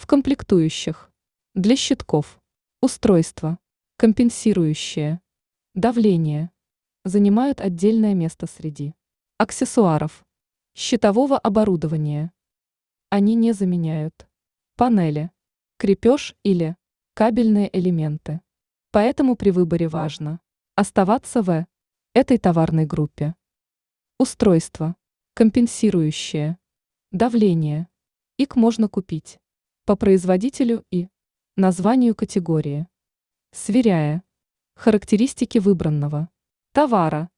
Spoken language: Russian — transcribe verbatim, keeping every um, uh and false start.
В комплектующих. Для щитков. Устройства. Компенсирующие. Давление. Занимают отдельное место среди аксессуаров. Щитового оборудования. Они не заменяют панели, крепеж или кабельные элементы. Поэтому при выборе важно оставаться в этой товарной группе. Устройство. Компенсирующее. Давление. Их можно купить по производителю и названию категории, сверяя характеристики выбранного товара